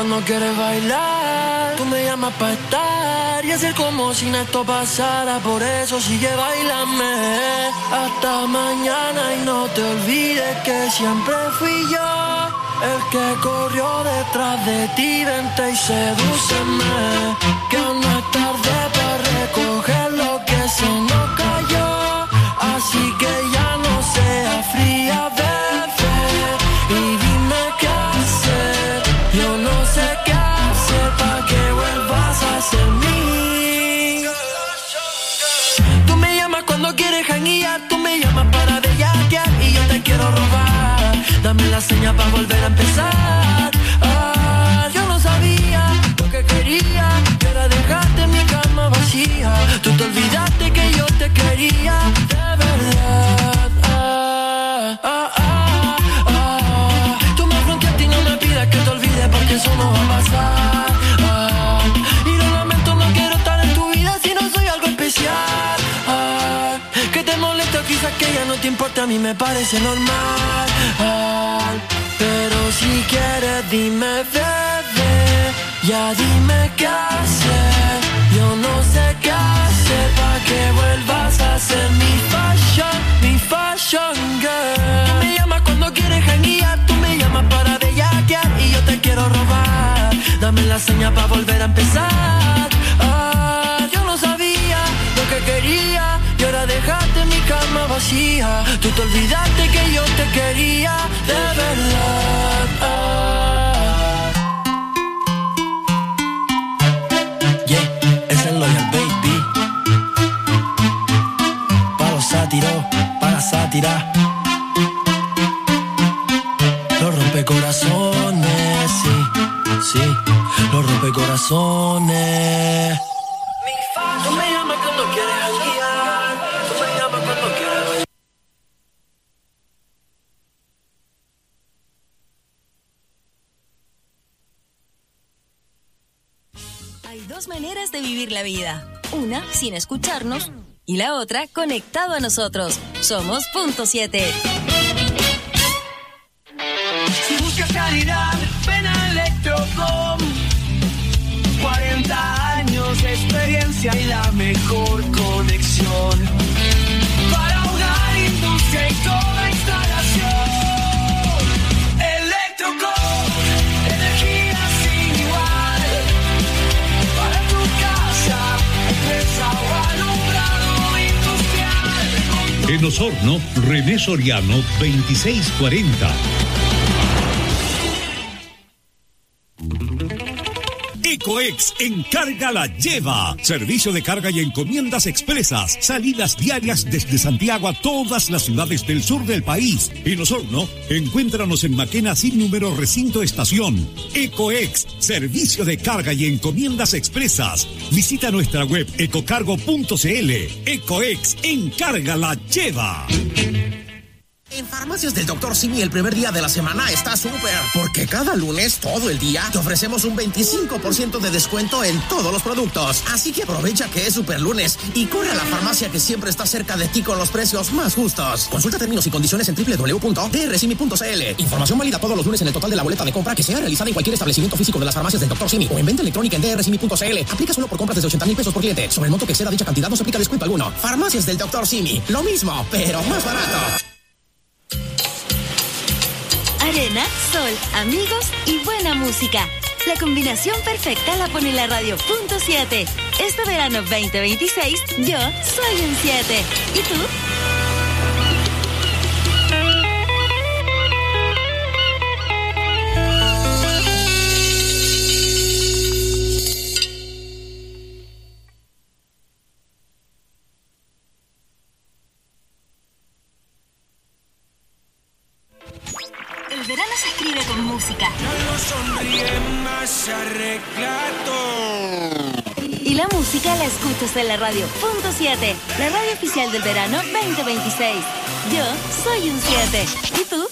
cuando quieres bailar, tú me llamas para estar y hacer como si esto pasara. Por eso sigue bailame hasta mañana y no te olvides que siempre fui yo el que corrió detrás de ti. Vente y sedúceme, que aún no es tarde para recoger lo que se nos cayó. Así que ya no sea fría, bebé, y dime qué hacer. Yo no sé qué hacer para que vuelvas a ser mí. Tú me llamas cuando quieres janguear, tú me llamas para bellaquear y yo te quiero robar. Dame la señal para volver a empezar. Yo no sabía lo que quería, que era dejarte mi cama vacía. Tú te olvidaste que yo te quería de verdad. Tú me fronteaste y no me pidas que te olvides porque eso no va a pasar. Y lo lamento, no quiero estar en tu vida si no soy algo especial. Que te molesta, quizás que ya no te importa, a mí me parece normal. Pero si quieres dime, bebé, ya dime qué hacer. Yo no sé qué hacer para que vuelvas a ser mi fashion girl. Tú me llamas cuando quieres janguear, tú me llamas para bellaquear y yo te quiero robar. Dame la señal para volver a empezar. Yo no sabía lo que quería y ahora dejaste mi cama vacía. Tú te olvidaste que yo te quería de verdad. Yeah, es el Loyal Baby. Pa' los sátiros, pa' la sátira. Los rompecorazones, sí, los rompecorazones. Tú me llamas cuando quieres janguear, tú me llamas cuando quieres bailar. Hay dos maneras de vivir la vida. Una, sin escucharnos, y la otra, conectado a nosotros. Somos Punto 7. Si buscas calidad, ven a Electrocom. 40 años de experiencia y la mejor conexión para hogar, industria y toda instalación. Electrocom, energía sin igual para tu casa, empresa o alumbrado industrial. En Osorno, René Soriano, 2640. Ecoex Encarga la Lleva. Servicio de carga y encomiendas expresas. Salidas diarias desde Santiago a todas las ciudades del sur del país. En Osorno, encuéntranos en Maquena sin número recinto estación. Ecoex, servicio de carga y encomiendas expresas. Visita nuestra web ecocargo.cl. Ecoex Encarga la Lleva. En Farmacias del Dr. Simi el primer día de la semana está súper, porque cada lunes, todo el día, te ofrecemos un 25% de descuento en todos los productos. Así que aprovecha que es super lunes y corre a la farmacia que siempre está cerca de ti con los precios más justos. Consulta términos y condiciones en www.drsimi.cl. Información válida todos los lunes en el total de la boleta de compra que sea realizada en cualquier establecimiento físico de las Farmacias del Dr. Simi o en venta electrónica en drsimi.cl. Aplica solo por compras desde 80,000 pesos por cliente. Sobre el monto que exceda dicha cantidad no se aplica descuento alguno. Farmacias del Dr. Simi. Lo mismo, pero más barato. Arena, sol, amigos y buena música. La combinación perfecta la pone la radio Punto 7. Este verano 2026, yo soy un 7. ¿Y tú? El verano se escribe con música. Y la música la escuchas en la radio Punto 7, la radio oficial del verano 2026. Yo soy un 7. ¿Y tú?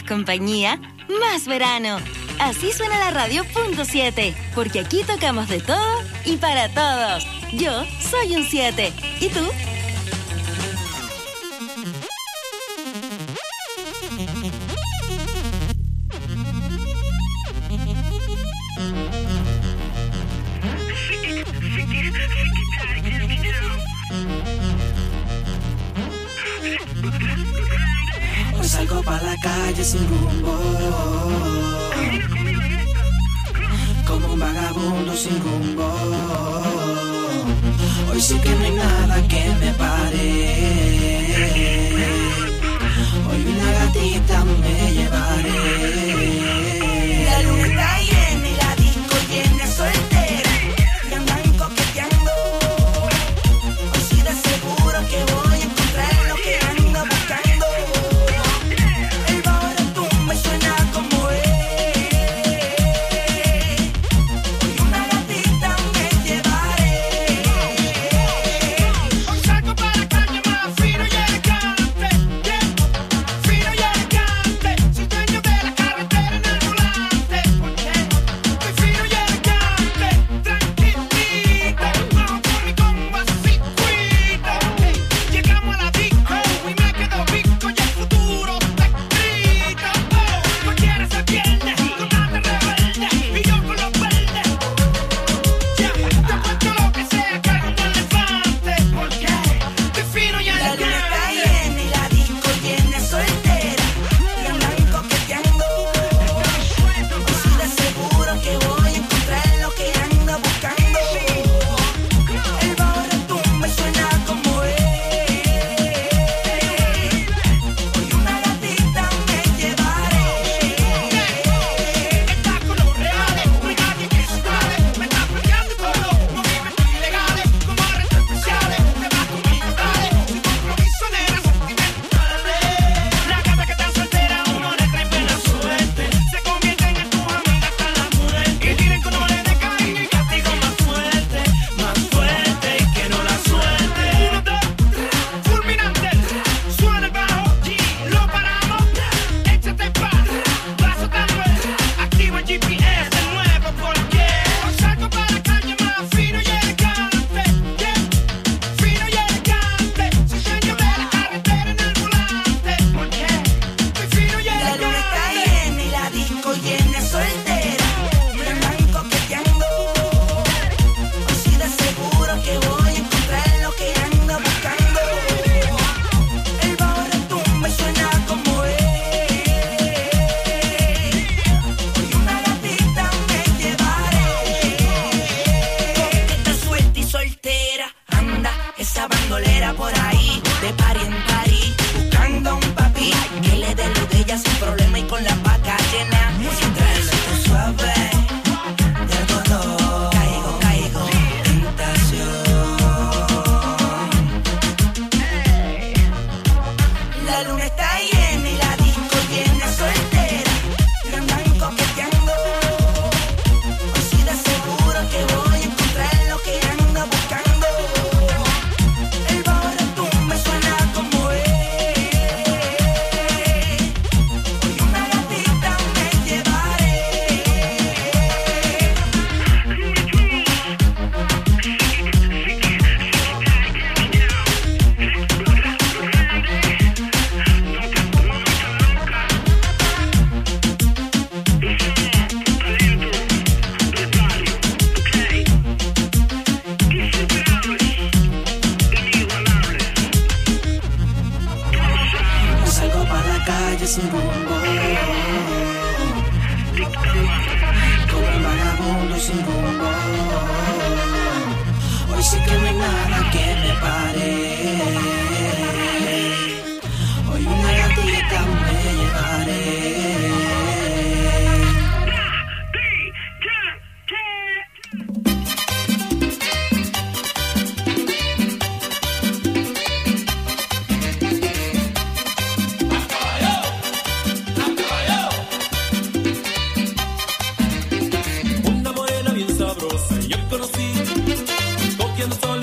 compañía, más verano. Así suena la radio.7, porque aquí tocamos de todo y para todos. Yo soy un 7. ¿Y tú? Hoy salgo pa' la calle sin rumbo, como un vagabundo sin rumbo. Hoy sí que no hay nada que me pare. Hoy una gatita me llevaré. La luna está llena y la disco llena soltera, y andan coqueteando. Hoy sí de seguro que voy a encontrar lo que ando buscando. El bajo retumba y suena como es. Hoy una gatita me llevaré. Hoy salgo para la calle más fino y elegante, yeah. Fino y elegante, soy dueño de la carretera en el volante, porque soy fino y elegante, tranquilita, vamos por mi comba circuito. Llegamos a la disco y me quedo pico y el futuro está escrito. Cualquiera se pierde con arte rebelde y yo con los verdes. Ya, te cuento lo que sea, caigo un elefante, porque estoy fino y elegante. La luna está llena y la disco llena soltera, y andan coqueteando. Hoy sí de seguro que voy a encontrar lo que ando buscando. El bajo retumba y suena como es. Hoy una gatita me llevaré. Está con los reales, no hay nadie que se vale. Me está peleando todo, movimientos ilegales, como arrestos especiales. Te vas conmigo, dale, sin compromiso, nena, sentimentales. La gata que está soltera, uno le trae buena suerte. Se convierten en tus amigas hasta la muerte. Y tienen colores de cariño y castigo más fuerte y que no la suelte. 1, 2, 3, fulminante, suena el bajo, lo paramos, échate pa', paso tan bueno, activo el GPS de nuevo porque hoy salgo para la calle más fino y elegante, yeah. Fino y elegante, soy dueño de la carretera en el volante, porque soy fino y elegante. La luna está llena y la disco llena soltera, y andan coqueteando. Hoy sí de seguro que voy a encontrar lo que ando buscando. El bajo retumba y suena como es. Hoy una gatita me llevaré. Coqueta suelta y soltera, anda esa bandolera por ahí, de party en party, buscando a un papi que le dé lo de ella sin problema y con la vaca llena. Mientras esto suave de algodón, caigo en tentación. La luna está llena y la disco llena soltera, y andan coqueteando. Hoy sí de seguro que voy a encontrar lo que ando buscando. El bajo retumba y suena como es. Hoy una gatita me llevaré. Hoy salgo para la calle sin rumbo, como un vagabundo sin rumbo. Hoy sí que no hay nada que me pare. Hoy una gatita me llevaré. Una morena bien sabrosa yo conocí, cogiendo sol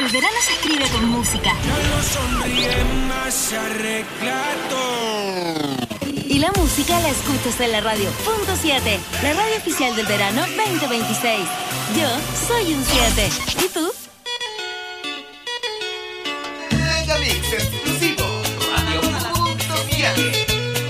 El verano se escribe con música. Y la música la escuchas en la radio .7, la radio oficial del verano 2026. Yo soy un 7. ¿Y tú? Megamix exclusivo, Radio .7.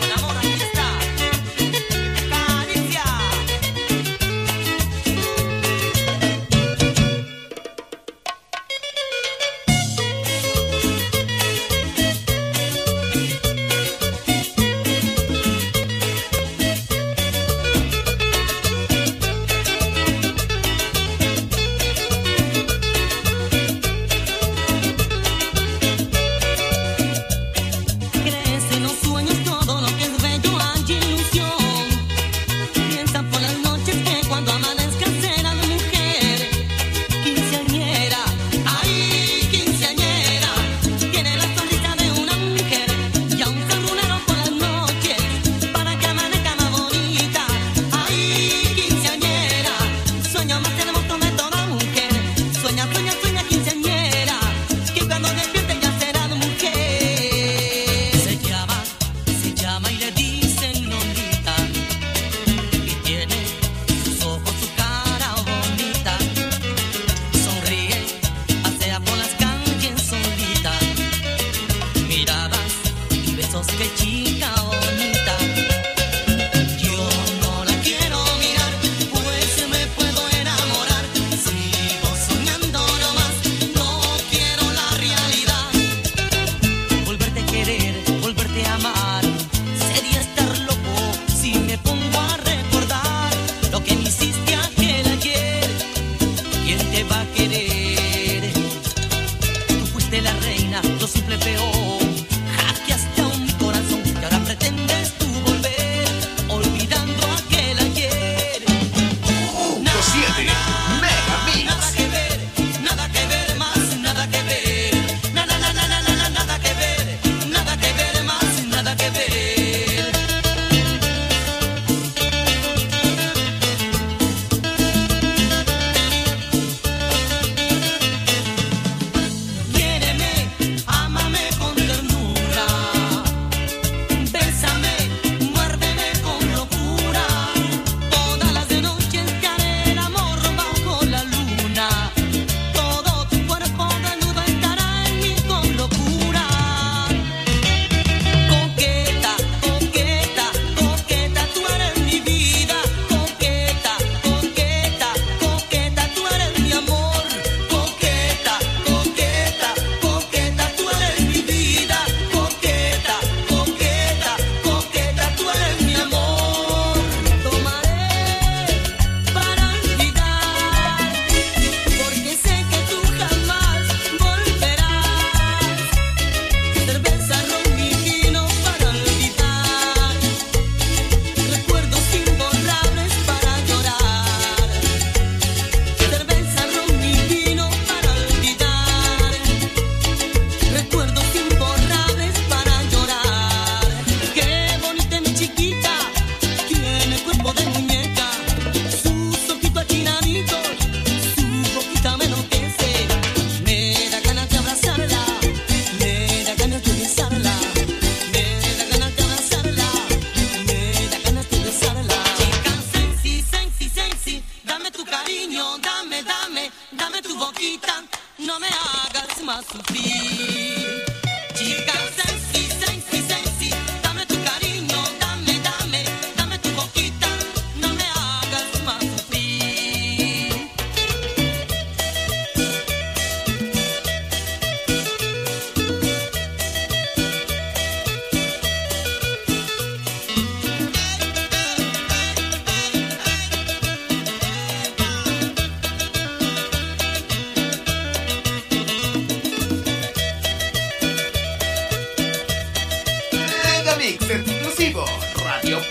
Exclusivo, Radio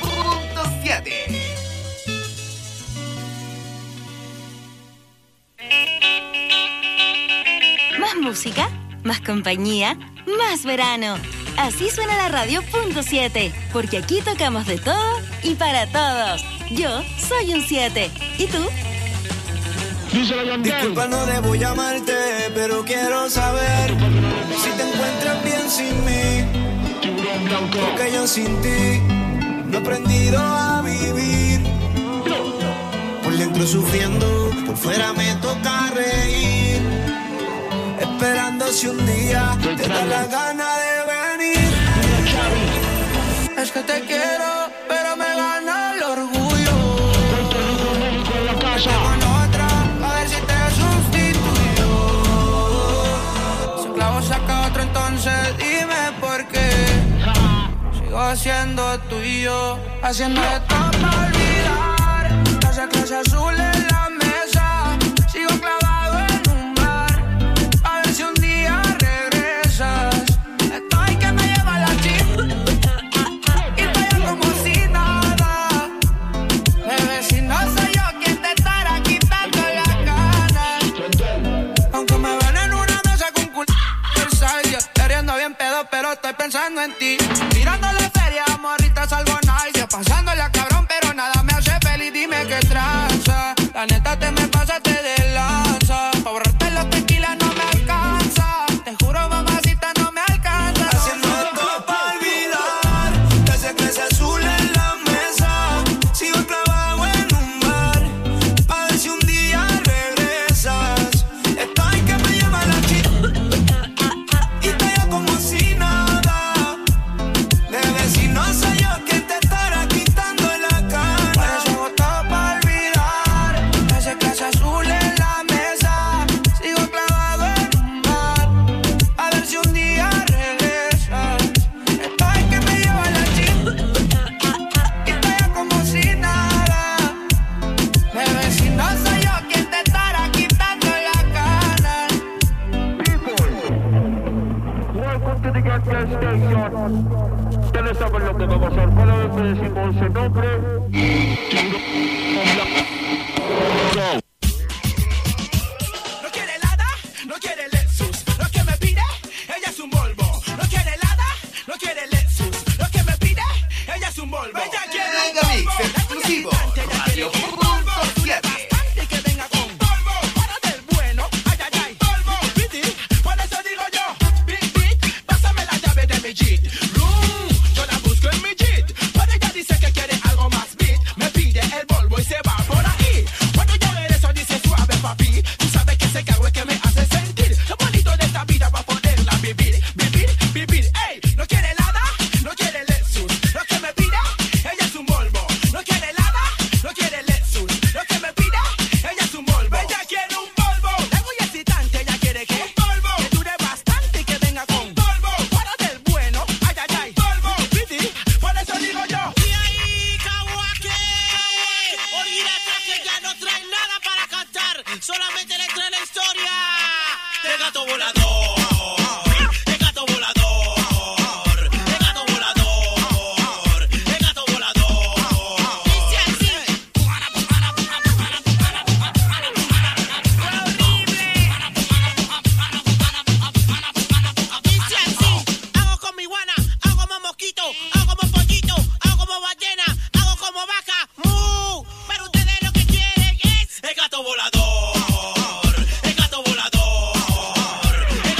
.7. Más música, más compañía, más verano. Así suena la radio .7, porque aquí tocamos de todo y para todos. Yo soy un 7. ¿Y tú? Disculpa, no debo llamarte, pero quiero saber si te encuentras bien sin mí. Porque yo sin ti no he aprendido a vivir. Por dentro sufriendo, por fuera me toca reír. Esperando si un día te da la gana de venir. Es que te quiero, pero me gana el orgullo. Con otra, a ver si te sustituyo. Si un clavo saca otro, entonces dime por qué. Sigo siendo tuyo, haciendo esto para olvidar. Las clase azul en la mesa, sigo clavado en un bar. A ver si un día regresas. Estoy que me lleva la chip. Y estoy como si nada. Bebé, si no soy yo quien te estará quitando las ganas. Aunque me ven en una mesa con culo yo estoy riendo bien pedo, pero estoy pensando en ti. Tirándole feria, morrita, salvo nice. Pasándola cabrón, pero nada me hace feliz. Dime qué traza. La neta te me pasaste de lanza. Pa' borrarte los tequilas no me alcanza. Te juro, mamacita, no me alcanza. Haciendo esto para olvidar. Te hace clase azul en la mesa. Sigo clavado en un bar. Pa' ver si un día regresas. Estoy que me lleva la chica. Y estoy yo como si nada. Bebé, si no soy yo quien te estará quitando la gana. Por eso hago todo para olvidar. Ese clase azul en la mesa. Sigo clavado en un bar. A ver si un día regresas. Estoy que me lleva la chica. Y estoy yo como si nada. Bebé, si no soy yo quien te estará quitando la gana. Welcome to the gas station. Ustedes saben lo que va a pasar. Cada vez que decimos ese nombre, No quiere helada, no quiere Lexus. Lo que me pide, ella es un Volvo. No quiere helada, no quiere Lexus. Lo que me pide, ella es un Volvo. Ella quiere un Mega Mix Volvo. exclusivo, Radio Volvo. 7. Bastante que venga con Volvo. Para del bueno, ay, ay, ay. Volvo. Piti, por eso digo yo. Big beat, pásame la llave de mi Jeep. Room, yo la busco en mi Jeep. Pero ella dice que quiere algo más beat. Me pide el Volvo y se va por ahí. Cuando yo ver eso dice suave, papi. Tú sabes que ese carro es que me hace sentir. Lo bonito de esta vida va a poderla vivir. Vivir, vivir, ey. No quiere helada, no quiere Lexus. Lo que me pide, ella es un Volvo. No quiere helada, no quiere Lexus. Lo que me pide, ella es un Volvo. Ella quiere un Volvo. Es muy excitante, ella quiere que un Volvo. Que dure bastante y que venga con Volvo. Para del bueno, ay, ay, ay. Volvo. Piti, por eso digo yo. Y ahí, Kawake, olvídate que ya no trae nada para cantar, solamente le trae la historia del gato volador. El gato volador, el gato volador, el gato volador. Dice así. Fue horrible. Dice así. Hago con mi guana, hago como mosquito, hago como pollito, hago como ballena, hago como vaca. ¡Mu! Pero ustedes lo que quieren es el gato volador. El gato volador. El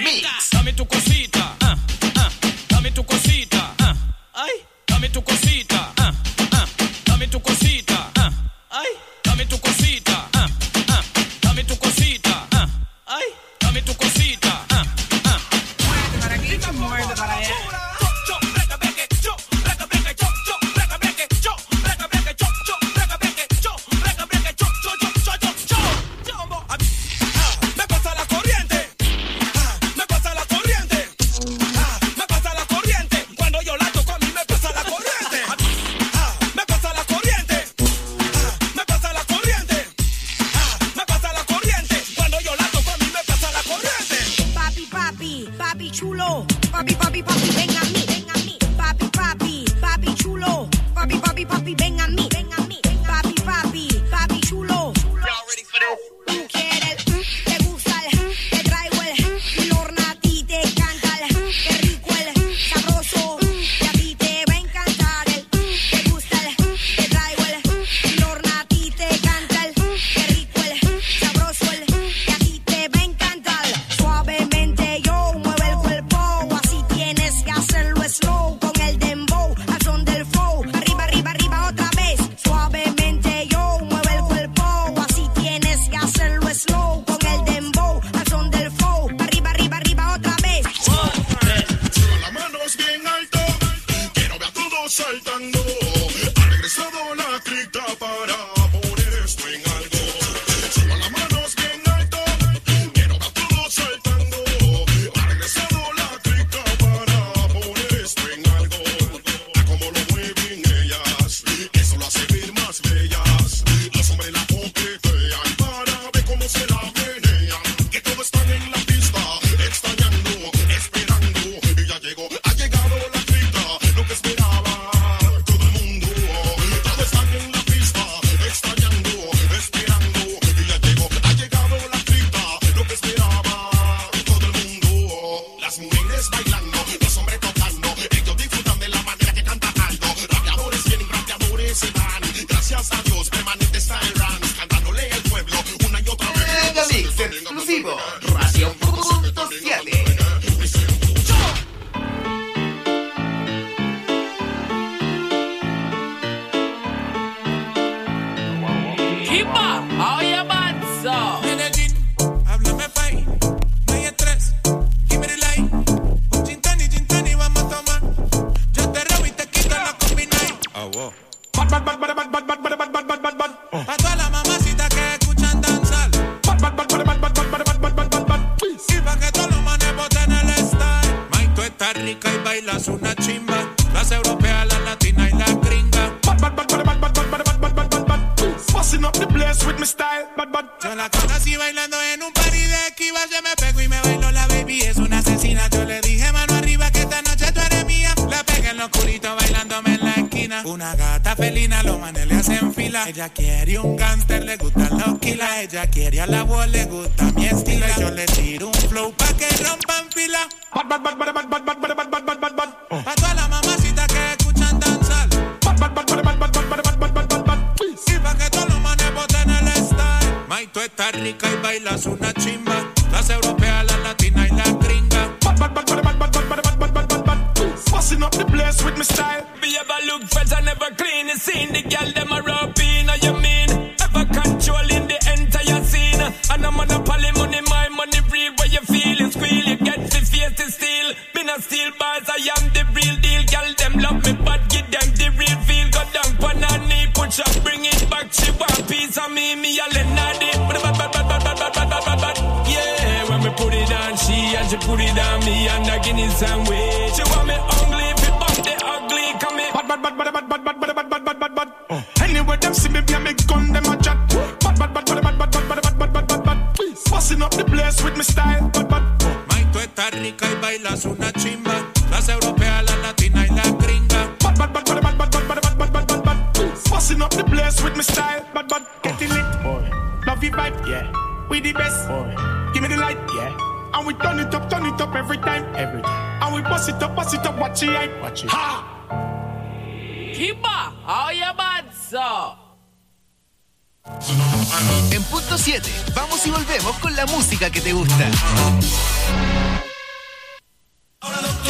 Mix. Dame tu cosita, dame tu cosita, ay, dame tu cosita, dame tu cosita, ay, dame tu cosita, dame tu cosita, ay, dame tu cosita, Muévete para aquí, muévete para allá. Chulo, papi, papi, papi, ven a mí, papi, papi, papi chulo, papi, papi, papi, ven a mí, papi, papi, papi chulo. Tú quieres, te gusta, te traigo el Lorna, a ti te encanta, qué rico el sabroso, y a ti te va a encantar te gusta, te traigo el Lorna, a ti te encanta qué rico el sabroso, y a ti te va a encantar. Suavemente yo muevo el cuerpo, así tienes que hacerlo slow con el dembow, al son del flow, arriba, arriba, arriba otra vez. Suavemente yo muevo el cuerpo, así tienes que hacerlo slow con el dembow, al son del flow, arriba, arriba, arriba otra vez. Las manos bien alto, quiero ver a todos saltando. Ha regresado la cripta para poner esto en algo. Suba las manos bien alto, quiero ver a todos saltando. Ha regresado la cripta para poner esto en algo. A cómo lo mueven ellas, eso lo hace ver más bellas. Los hombres la coquetean para ver cómo se la menean. Que todos están en la pista, extrañando, esperando. Y ya llegó, ha llegado la cripta, lo que esperaba todo el mundo. Todos están en la pista, extrañando, esperando. Y ya llegó, ha llegado la cripta, lo que esperaba todo el mundo. Las mujeres bailando, los hombres tocando, ellos disfrutan de la manera que canta Aldo. Rapeadores vienen, rapeadores se van. Gracias a Dios, permanente está el Rams, cantándole al pueblo una y otra vez. Mega Mix exclusivo, Radio.7. Kipa, oye manso. Medellín, háblame pay, no hay estrés, give me the light. Un gin tonic, vamos a tomar. Yo te robo y te quito la combinay. Pa' todas las mamacitas que escuchan danzar. Y pa' que todos los manes boten el style. Mike, tú estás rica y bailas una chimba. Las europeas, las latinas y las gringas. Busting up the place with my style, Yo la conocí bailando en un party de esquiva. Se me pegó y me bailó la baby, es una asesina. Yo le dije mano arriba que esta noche tú eres mía. La pegué en lo oscurito bailándome en la esquina. Una gata felina, los manes le hacen fila. Ella quiere un gangster, le gustan los kilas. Ella quiere a la voz, le gusta mi estilo. Yo le tiro un flow pa' que rompan fila. Pa' todas las mamacitas que escuchan danzar. Y pa' que todos los manes boten el style. Mike, tú estás rica y bailas una chimba. Las europeas, las latinas y las gringas. Busting up the place with my style. Me ever look fresh and never clean. You seen the girl them a rub in, you mean? Ever controlling the entire scene. And I'm on a poly money, my money real. Where you feel it, squeal, you get the face to steal. Me not steal bars, I am the real deal. Girl them love me, but give them the real feel. Go down on her knee, put up, bring it back. She want piece of me a Lenardi. Yeah, when me put it on she and she put it on me and I give it some way. She want me ugly, if it bump the ugly, come me. Anyway, them see me, me gun, them a chat. Busting up the place with my style. Mike, tú estás rica y bailas una chimba. Las europeas, las latinas y las gringas. Busting up the place with my style. Getting lit, love you vibe, yeah. We the best, give me the light, yeah. And we turn it up every time. And we bust it up, watch it hype. Ha! Kipa, oye manso. En punto 7, vamos y volvemos con la música que te gusta.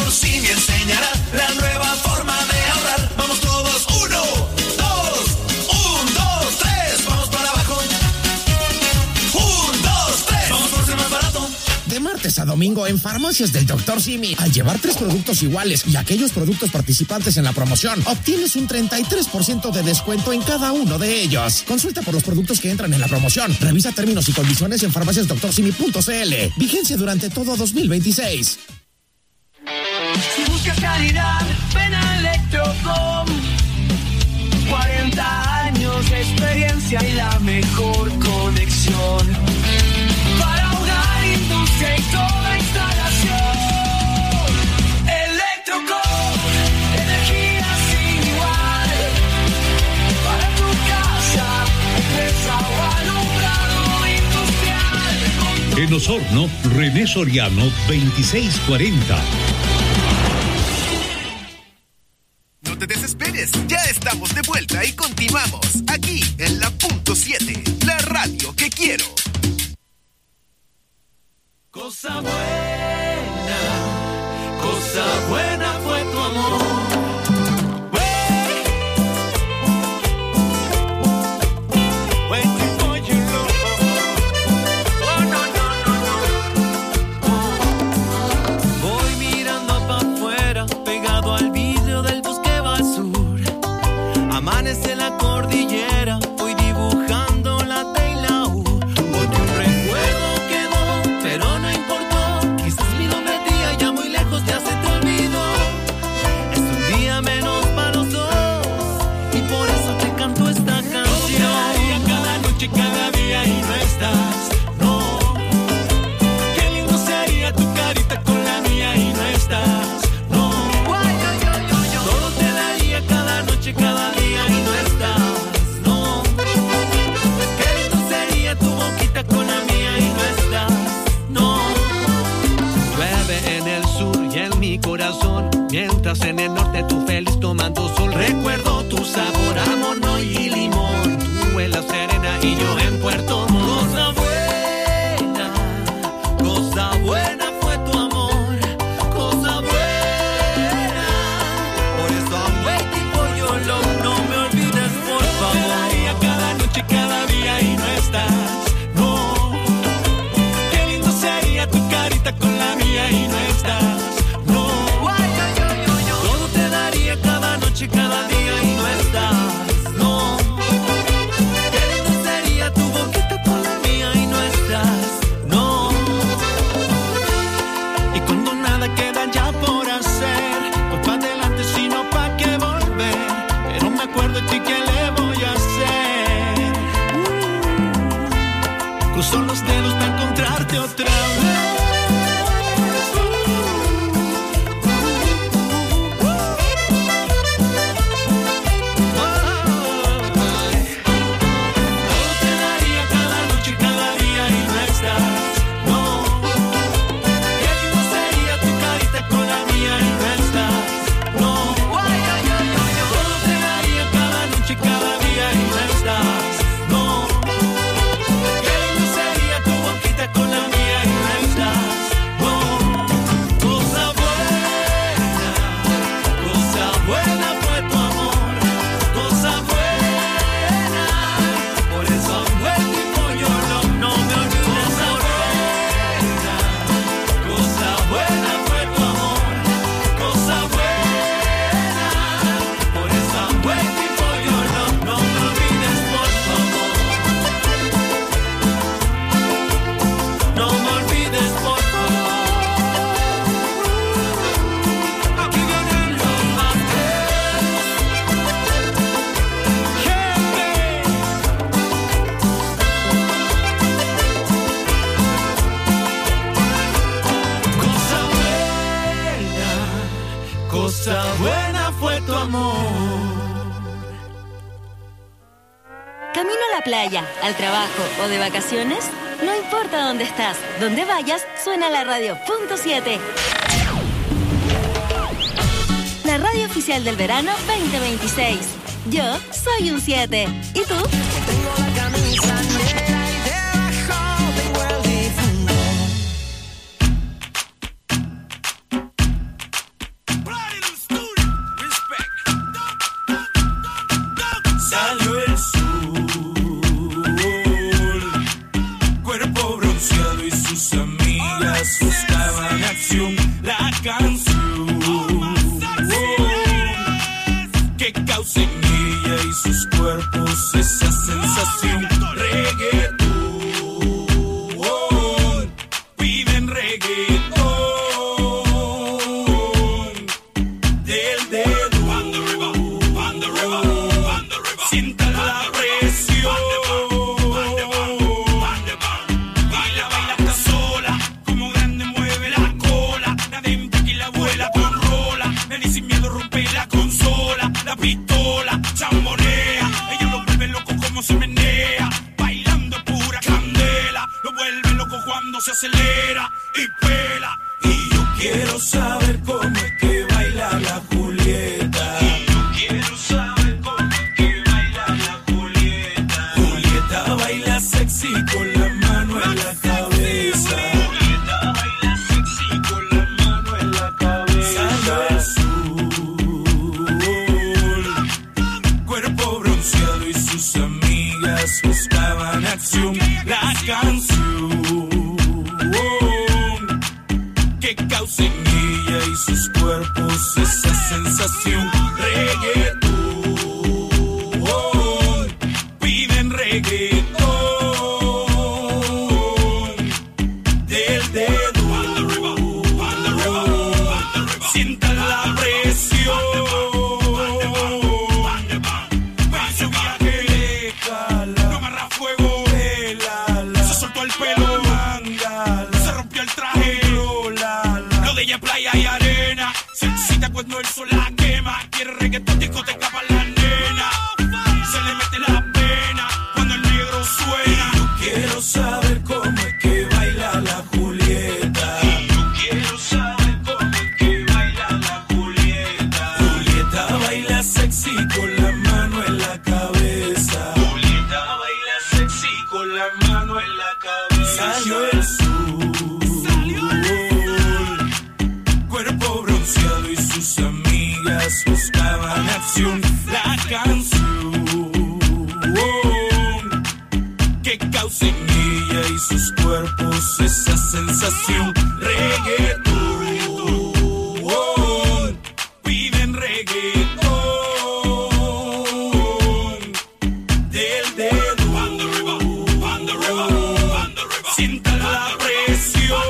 Simi enseñará la nueva forma de ahorrar. Vamos todos, 1, 2, 1, 2, 3, vamos para abajo. 1, 2, 3, vamos por ser más barato. De martes a domingo en Farmacias del Dr. Simi, al llevar 3 productos iguales y aquellos productos participantes en la promoción, obtienes un 33% de descuento en cada uno de ellos. Consulta por los productos que entran en la promoción. Revisa términos y condiciones en farmaciasdoctorsimi.cl. Vigencia durante todo 2026. Si buscas calidad, ven a Electrocom. 40 años de experiencia y la mejor conexión para hogar, industria y toda instalación. Electrocom, energía sin igual. Para tu casa, empresa o alumbrado industrial. En Osorno, René Soriano, 2640. No te desesperes, ya estamos de vuelta y continuamos aquí en la Punto 7, la radio que quiero. Cosa buena fue tu amor. Voy mirando para afuera, pegado al vidrio del bosque sur. Amanece la cordillera, voy dibujando la T y la U. Porque un recuerdo quedó, pero no importó. Quizás mi nombre a ti allá muy lejos ya se te olvidó. Es un día menos para los dos, y por eso te canto esta canción. Cada noche, cada día y no estás, no. Qué lindo sería tu carita con la mía y no estás, no. Todo te daría cada noche, cada día y no estás, no. Qué lindo sería tu boquita con la mía y no estás, no. Llueve en el sur y en mi corazón, mientras en el norte tú feliz tomando sol. Recuerdo tu sabor a mono y limón, tú en la Serena y yo en Puerto Montt. Cosa buena fue tu amor, cosa buena. Por eso I'm waiting for your love, no me olvides por favor. Cada noche, cada día y no estás, no. Qué lindo sería tu carita con la mía y no estás, no. Todo te daría cada noche, cada día y no estás, no. Qué lindo sería tu boquita con la mía y no estás, no. Y cuando nada queda ya por hacer, pues pa' adelante sino pa' qué volver. Pero me acuerdo de ti, ¿qué le voy a hacer? Cruzo los dedos para encontrarte otra vez. Cosa buena fue tu amor. ¿Camino a la playa, al trabajo o de vacaciones? No importa dónde estás, donde vayas, suena la radio Punto 7. La radio oficial del verano 2026. Yo soy un 7. ¿Y tú? Tengo la camisa negra y debajo tengo el difunto. esa sensación. Reggaetón, piden reggaetón. Del dedo, sienta la presión. Baila, baila hasta sola, como grande mueve la cola. La de que la abuela controla. Neni sin miedo rompe la consola. La pistola, chambonea. Ella lo vuelve loco como se menea. Bailando pura candela. Lo vuelve loco cuando se acelera y pela. Y yo quiero saber cómo es que baila la Julieta. Quiero saber cómo es que baila la Julieta. Julieta baila sexy con la mano en la cabeza. Julieta baila sexy con la mano en la cabeza. Salió el sol, cuerpo bronceado y sus amigas buscaban acción. La canción que causa en ella y sus cuerpos esa sensación. Reggaetón, piden reggaetón. Del dedo, sienta la presión. Va su viaje, no amarra fuego, se soltó el pelo, se rompió el traje. Lo de ella es playa y arena. Se excita cuando el sol la quema. Quiere reggaetón, discoteca para la nena. Se le mete la pena cuando el negro suena. Yo quiero saber cómo es que baila la Julieta. Yo quiero saber cómo es que baila la Julieta. Julieta baila sexy con la mano en la cabeza. Julieta baila sexy con la mano en la cabeza. Salió el cuerpo bronceado y sus amigas buscaban acción. La canción que causa en ella y sus cuerpos esa sensación. Reggaetón, piden reggaetón. Del dedo, sienta la presión.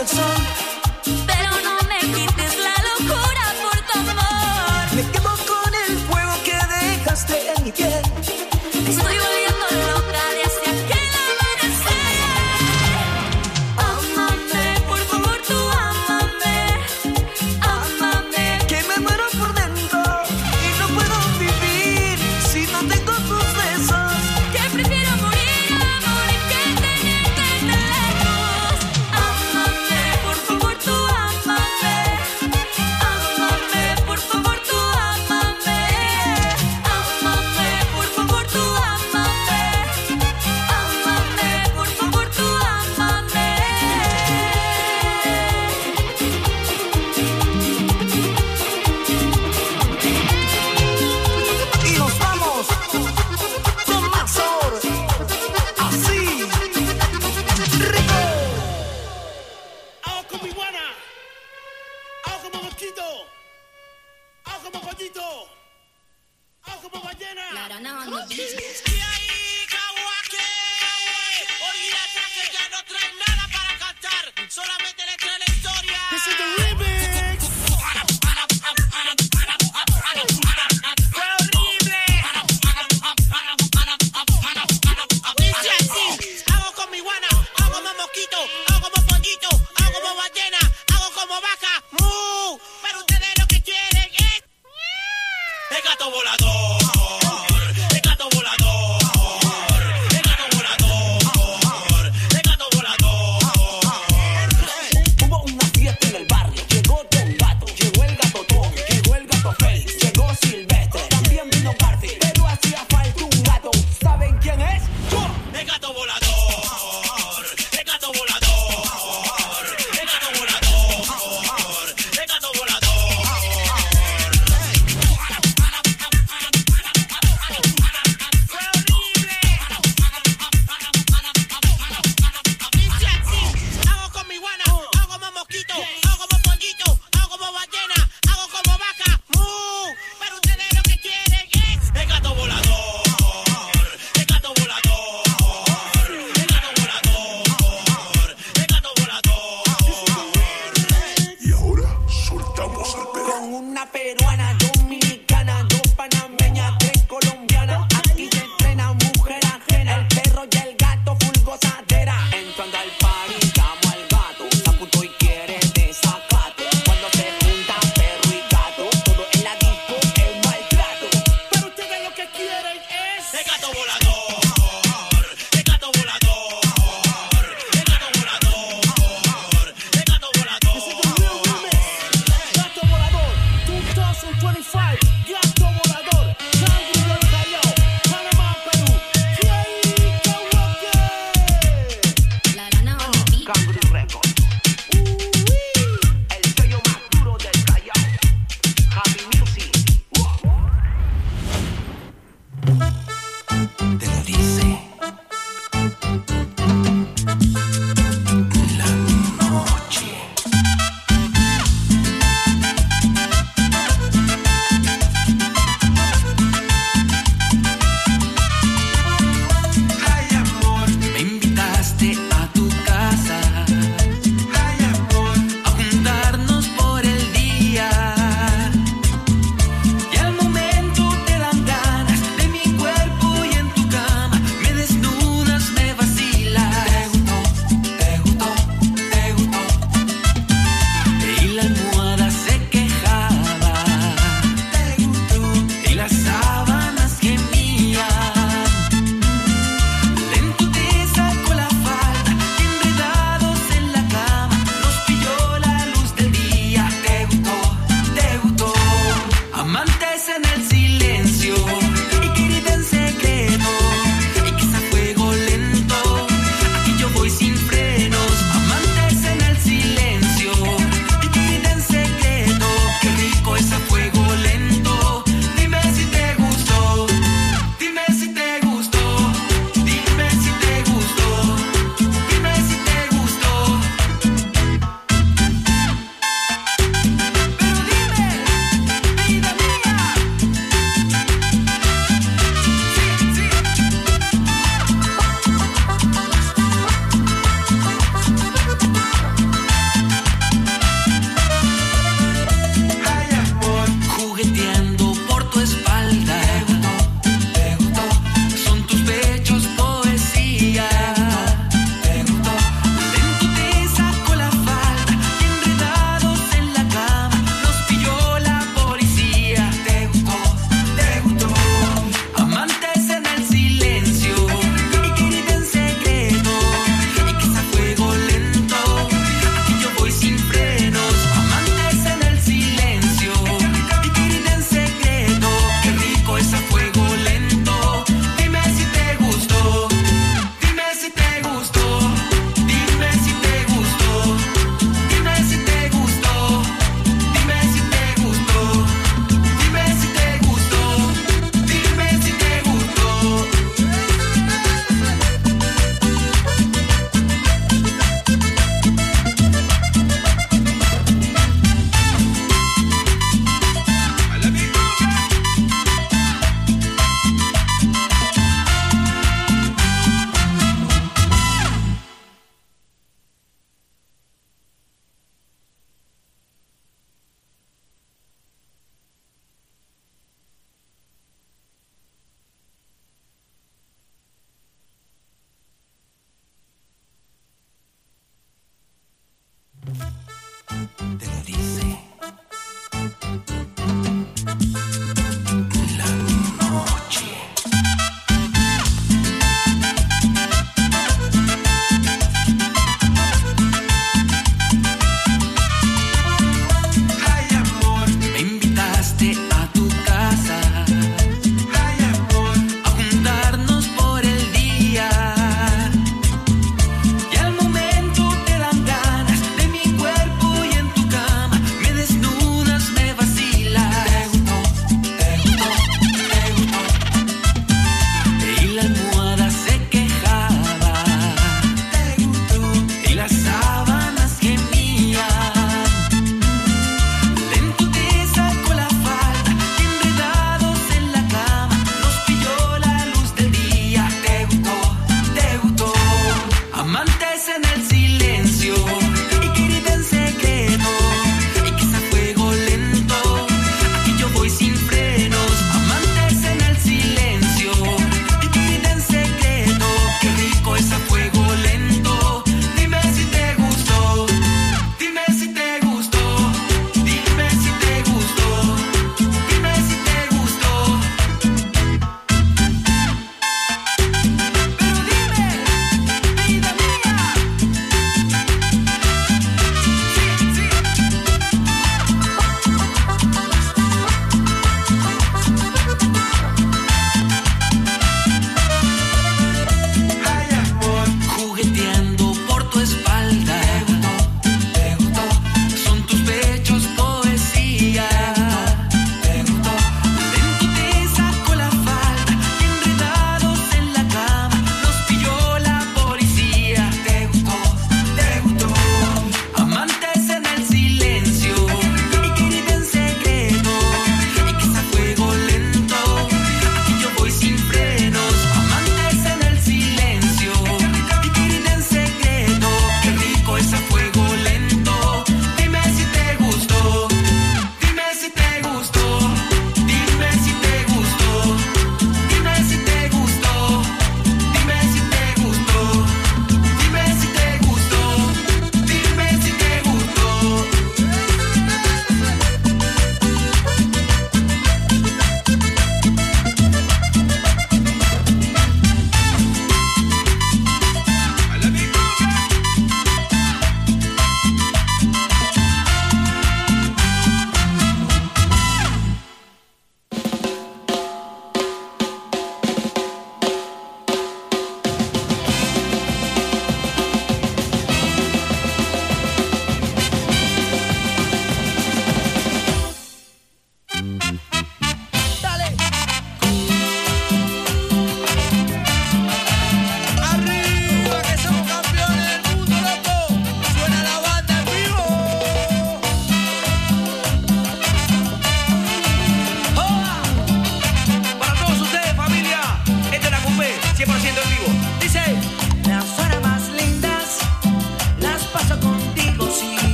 del sol. Pero no me quites la locura por tu amor. Me quemo con el fuego que dejaste en mi piel. Estoy volviendo loca desde aquel amanecer. Ámame, por favor, tú ámame. Ámame. Que me muero por dentro y no puedo vivir si no tengo tus besos. Que prefiero morir a morir que tenerte lejos. Ámame, por favor, tú ámame. Ámame, por favor, tú ámame. Ámame, por favor, tú ámame. Ámame, por favor, tú ámame. Y nos vamos con más sabor. Así, rico. Hago con mi guana, hago como mosquito, hago como pollito, hago como ballena. Y ahí, Kawake, olvídate que ya no trae nada para cantar, solamente le trae la historia. This is the remix. Fue horrible. Dice así, hago con mi guana, hago como mosquito, hago como pollito, hago como ballena, hago como vaca, mu. Pero ustedes lo que quieren es el gato volador, el gato volador, el gato volador, el gato volador. Hubo una fiesta en el barrio, llegó Don Gato, llegó el gato Tom, llegó el gato Félix, llegó Silvestre, también vino Garfield, pero hacía falta un gato. ¿Saben quién es? ¡Yo! El gato volador, el gato volador, el gato volador, el gato volador. Fue horrible. Dice así, hago con mi guana, hago como mosquito, hago como pollito, hago como ballena, hago como vaca, mu. Pero ustedes lo que quieren es el gato volador, el gato volador, el gato volador, el gato volador. Y ahora soltamos al perro. Con una peruana, dominicana, dos panameñas, tres colombianas. Aquí se entrena mujer ajena, el perro y el gato full gozadera. Entrando al party, llamo al gato, se apuntó y quiere desacato. Cuando se junta perro y gato, todo en la disco es maltrato. Pero ustedes lo que quieren es el gato volador, el gato volador, el gato volador, el gato volador. This is the real remix. Gato volador, 2025. Gato volador, Cangri del Callao, Panamá, Perú. Y ahí, Kawake. Cangri Records, el sello más duro del Callao, Happy Music. Te lo dice la noche. Ay, amor, me invitaste a tu casa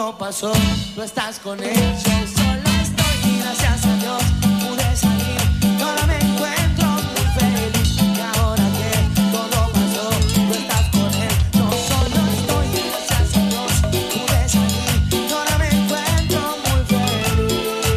todo pasó, no estás con él. Yo solo estoy y gracias a Dios pude salir. Y ahora me encuentro muy feliz. Y ahora que todo pasó, no estás con él. Yo solo estoy y gracias a Dios pude salir. Y ahora me encuentro muy feliz.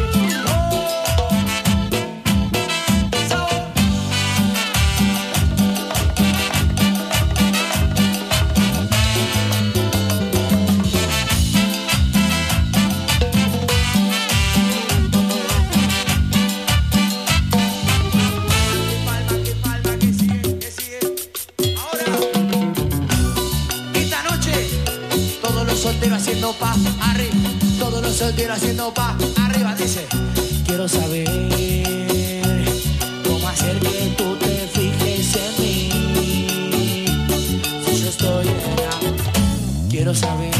Soltero haciendo pa' arriba, todos los solteros haciendo pa' arriba. Dice, quiero saber cómo hacer que tú te fijes en mí. Si yo estoy en la, quiero saber